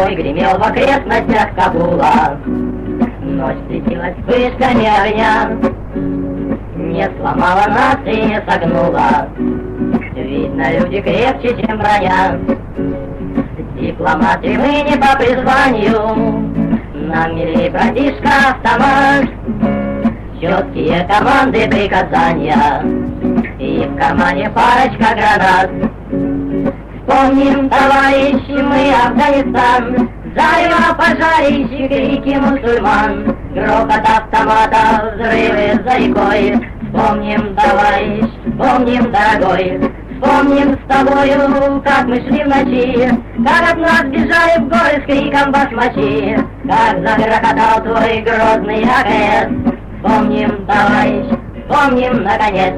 бой гремел в окрестностях Кабула. Ночь светилась вспышками огня, не сломала нас и не согнула. Видно, люди крепче, чем броня. Дипломаты мы не по призванию, нам милей, братишка, автомат. Четкие команды, приказания, и в кармане парочка гранат. Вспомним, товарищи, мы Афганистан, зарево пожарищи, крики мусульман, грохот автоматов, взрывы за рекой. Вспомним, товарищ, помним, дорогой, вспомним с тобою, как мы шли в ночи, как от нас бежали в горы с криком басмачи, как загрохотал твой грозный АКС. Вспомним, товарищ, вспомним, наконец.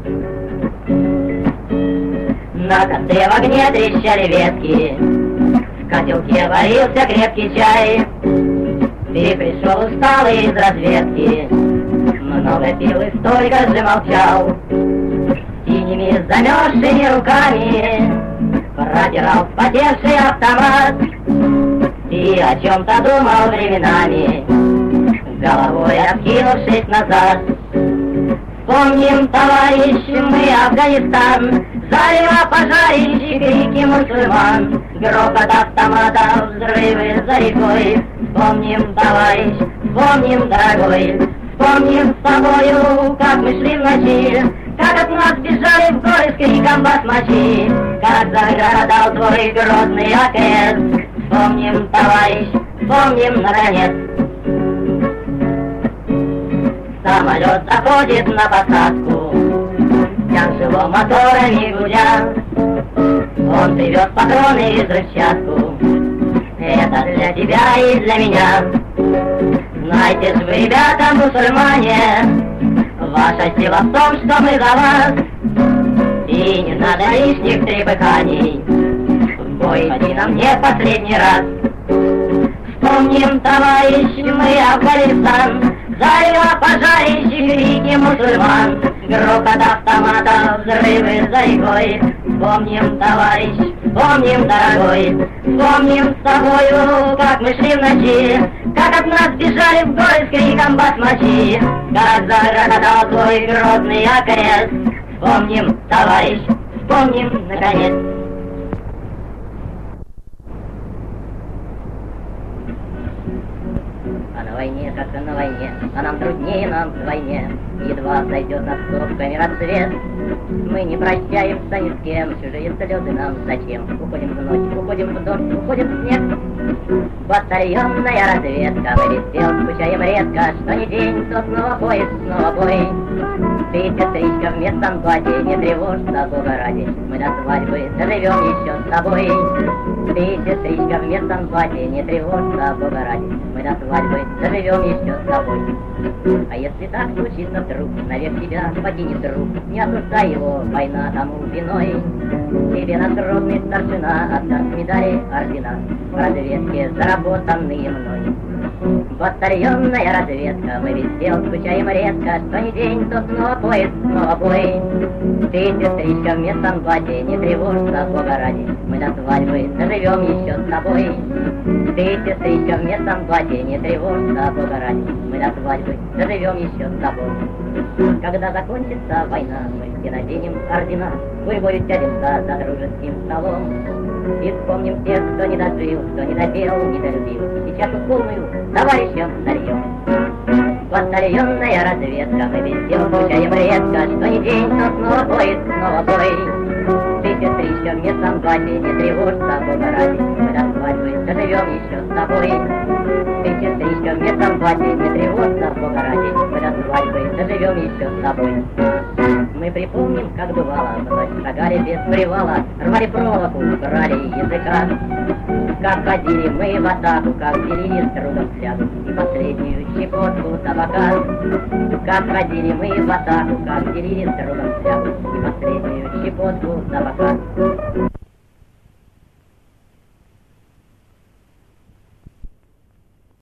На костре в огне трещали ветки, в котелке варился крепкий чай. Ты пришел усталый из разведки, много пил и столько же молчал. Синими замерзшими руками продирал вспотевший автомат. И о чем-то думал временами, головой откинувшись назад. Вспомним, товарищи, мы Афганистан, зарево пожарищи, крики мусульман, грохот автоматов, взрывы за рекой. Вспомним, товарищ, вспомним, дорогой, вспомним с тобою, как мы шли в ночи, как от нас бежали в горы с криком басмачи, как загородал твой грозный АКС. Вспомним, товарищ, вспомним, наконец. Самолет заходит на посадку, тяжело моторами гудя. Он привез патроны и взрывчатку, это для тебя и для меня. Знайте ж вы, ребята, мусульмане, ваша сила в том, что мы за вас. И не надо лишних трепыханий, в бой ходи нам не последний раз. Вспомним, товарищи, мы Афганистан, зарево пожарищи, крики мусульман, грохот автоматов, взрывы за рекой. Вспомним, товарищ, вспомним, дорогой, вспомним с тобою, как мы шли в ночи, как от нас бежали в горы с криком басмачи, как загрохотал твой грозный АКС. Вспомним, товарищ, вспомним, наконец. А на войне, как и на войне, а нам труднее, нам вдвойне. Едва сойдет над скобками рассвет, мы не прощаемся ни с кем, чужие слезы нам зачем? Уходим в ночь, уходим в дождь, уходим в снег. Батальонная разведка, мы без дел скучаем редко, что ни день, то снова поезд, снова бой. Ты, сестричка, в местном платье, не тревожься, Бога ради, мы до свадьбы доживем еще с тобой. Ты, сестричка, в местном платье, не тревожься, Бога ради, мы до свадьбы доживем еще с тобой. А если так случится вдруг, наверх тебя покинет друг, не осуждай его, война тому виной. Тебе надгробный старшина отдаст медали, ордена, в разведке заработанные мной. Батальонная разведка, мы без дел скучаем редко, что ни день, то снова поезд, снова бой. Ты, сестричка, в местном платье, не тревожься, Бога ради, мы до свадьбы доживем еще с тобой. Ты, сестричка, в местном платье, не тревожься, Бога ради, мы до свадьбы доживем еще с тобой. Когда закончится война, мы все наденем ордена, гурьбою сядемся за дружеским столом. И вспомним тех, кто не дожил, кто не допел, не долюбил, и чашу полную товарищам нальем. Батальонная разведка, мы без дел скучаем редко, что ни день, то снова поезд, снова бой. Ты, сестричка, в местном платье, не тревожься, Бога ради, мы до свадьбы доживем еще с тобой. Ты, сестричка, в местном платье, не тревожься, Бога ради, мы до свадьбы доживем еще с тобой. Мы припомним, как бывало, вновь шагали без привала, рвали проволоку, брали языка. Как ходили мы в атаку, как делили с другом флягу и последнюю щепотку табака. Как ходили мы в атаку, как делили с другом флягу и последнюю щепотку табака.